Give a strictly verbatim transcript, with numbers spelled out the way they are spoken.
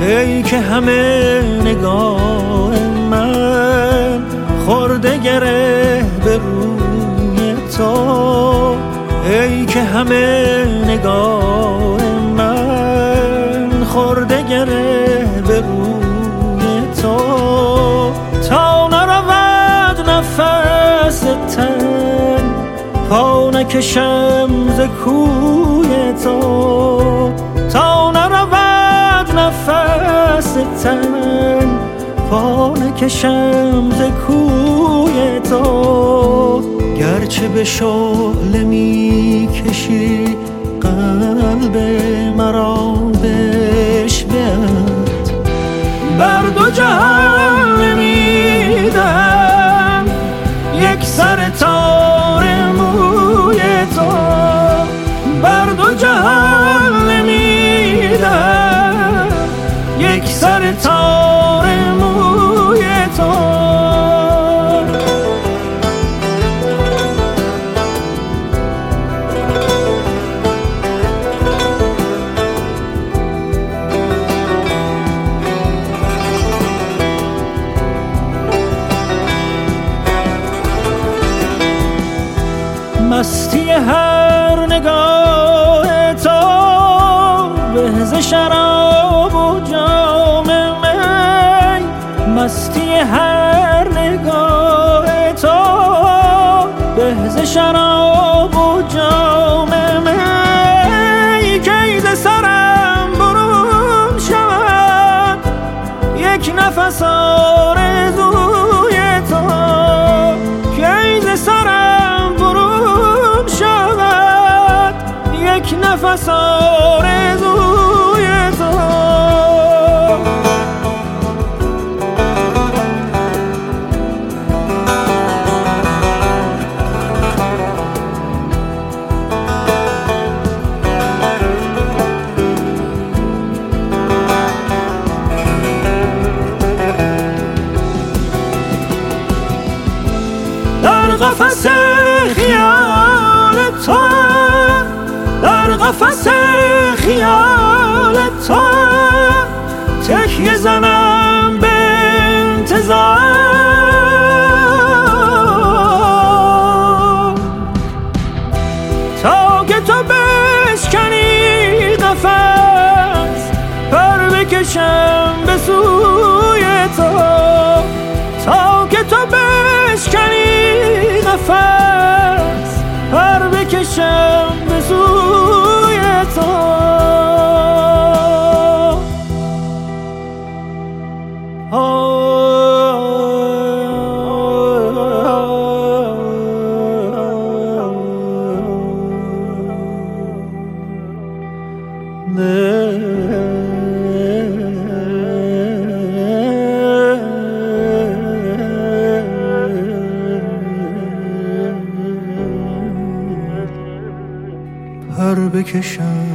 ای که همه نگاه من خورده گره به روی تو، ای که همه نگاه من خورده گره به روی تو، تا نرود نفس تن پا نکشم ز کوی تو، تا نرود نفس تن پا نکشم ز کوی تو، گرچه به شعله می کشی قلب مرا بشوید، بر دو جهان نمیدم یک سر تار موی تو، بر دو جهان نمیدم یک سر تار موی تو. مستی هر نگاه تو به ز شراب و جام می، مستی هر نگاه تو به ز شراب و جام می، کی ز سرم برون شود یک نفس آرزوی تو، کی ز سرم برون شود یک نفس آرزوی تو. در قفس خیال تو، در قفس خیال تو تکیه زنم به انتظار، تا که تو بشکنی قفس پر بکشم به سوی تو، تا که تو بشکنی نفس پر بکشم به سوی تو. پر بکشم